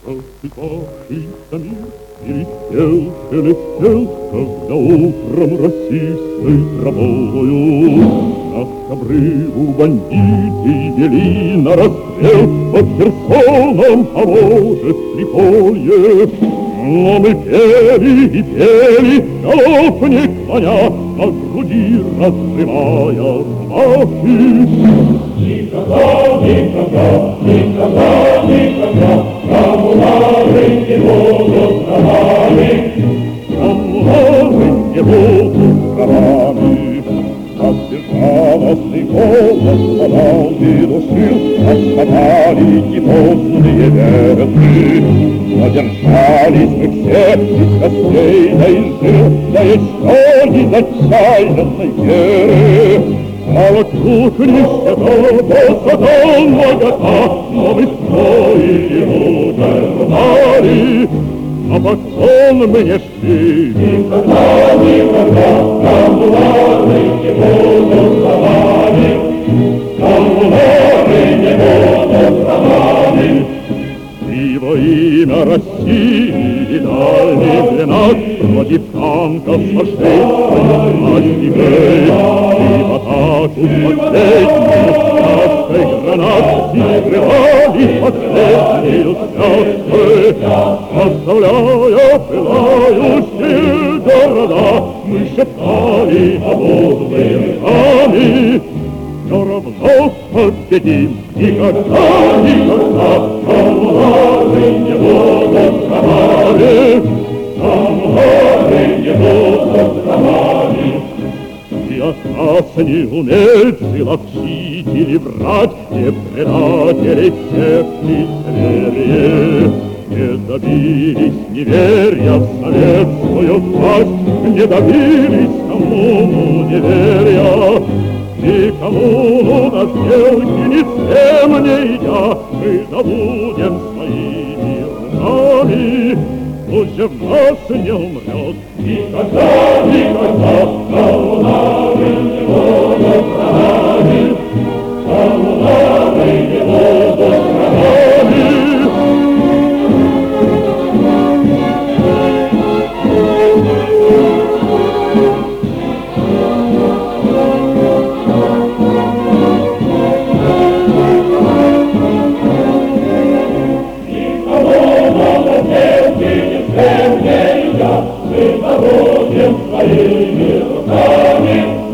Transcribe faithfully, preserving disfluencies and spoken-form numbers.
Просыпавшийся мир свистел, шелестел, когда утром росистой травою нас к обрыву бандиты вели на расстрел под Херсоном, а может, Триполье. Но мы пели и пели, голов не клоня, на груди раскрывая рубахи. Никогда, никогда, никогда, никогда коммунары не будут правами, коммунары не будут правами. Как безжалостный голос подалки душил, отскакали непознанные ветры. Задержались мы все из костей да из жир, да еще из отчаянной веры. А вокруг нищета, высота, нагота, но мы строили мудрали, а поклон мы не шли. Никогда, никогда коммунары не будут правами, коммунары не будут правами. И во имя России дальних для нас против танков сошли пластикой, и в атаку последнюю сказкой гранат скрывали последнюю сказкой. Оставляя пылающие города, мы шептали обузные руками. Но равно победим, никогда, никогда коммунары не будут правами, коммунары не будут правами. И от нас не уметь ловчить или врать, не предателей всех лицемерие. Не добились неверия в советскую власть, не добились кому неверия. Никому на сделки ни с кем не идя, мы забудем своими руками. Пусть же в нас не умрет никогда, никогда коммунары не будут правами, коммунары не будут правами. Мы забудем своими руками.